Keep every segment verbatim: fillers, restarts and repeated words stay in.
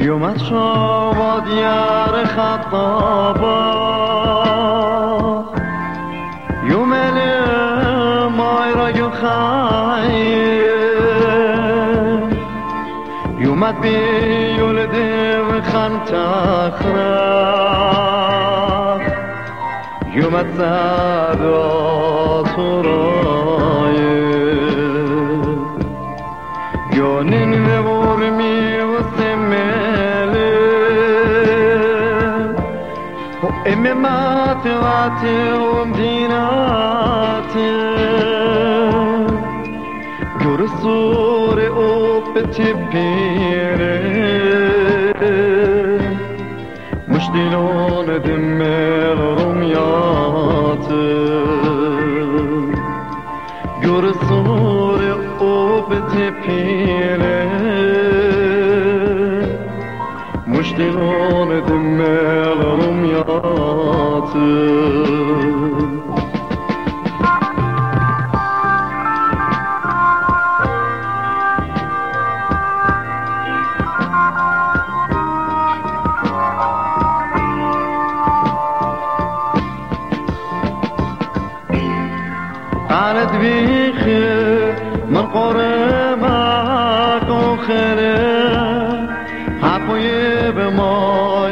يوم شو ديار خطابة يوم ما يرجو خايف يوم بيولد خنت أخرى يوم الزاد صراي يونين ورمي إماماتي واتي ومديناتي جور الصوري أوبتي بيري مش ديلون دمير رمياتي جور الصوري أوبتي بيري مش ديلون دمير رمياتي قالت بيخي من قرمك وخيرك عفوي بماي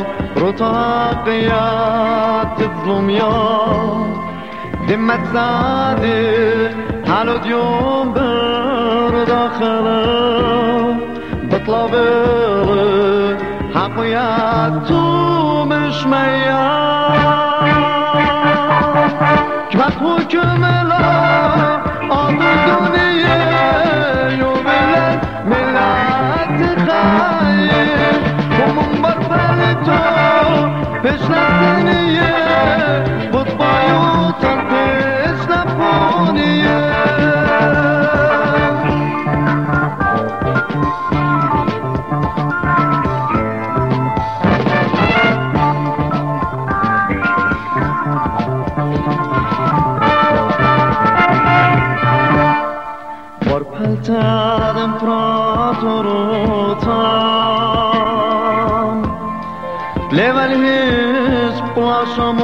رطاقيات تظلم يا دمت زادي حالو يوم برداخله بطلب حقيات تو مش مياه كبت حكم لا آد دنيا يوم ملت خايف ومن برفل تو بشنفنيه بطبايوتن بشنفونيه Varpeltad imperatorotan blev väl hispla som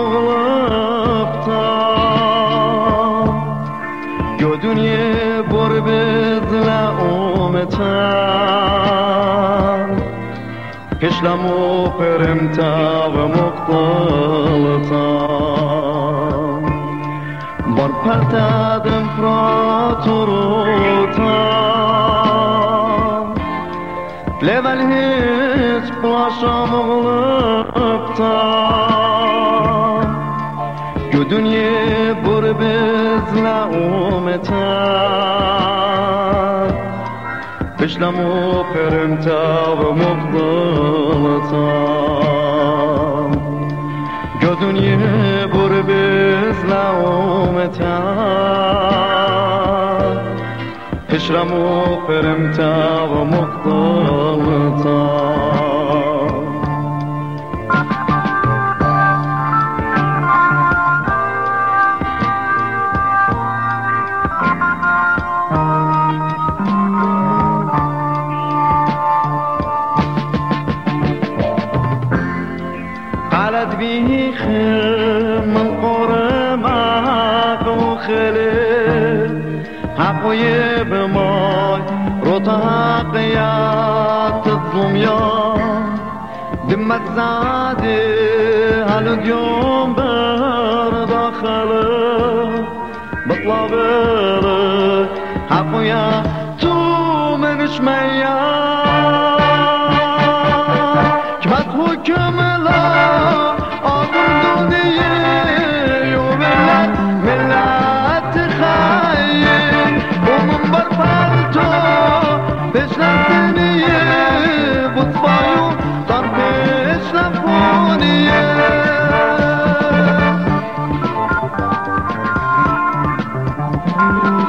glöptan Jo dunye bor bezla ometan Kışlamu peremta ve muqtaltan Varpeltad imperatorotan blev väl hispla som glöptan Jo dunye bor bezla ometan Kışlamu peremta ve muqtaltan Jo dunye bor bezla ometan Kışlamu peremta ve muqtaltan قالت بيخي من قرمك وخلي حقوي بماي رطاقيات تظلم يا دمت زادي هاليوم برداخله بطلب حقويا تو من شميا كبت حكم لا Oh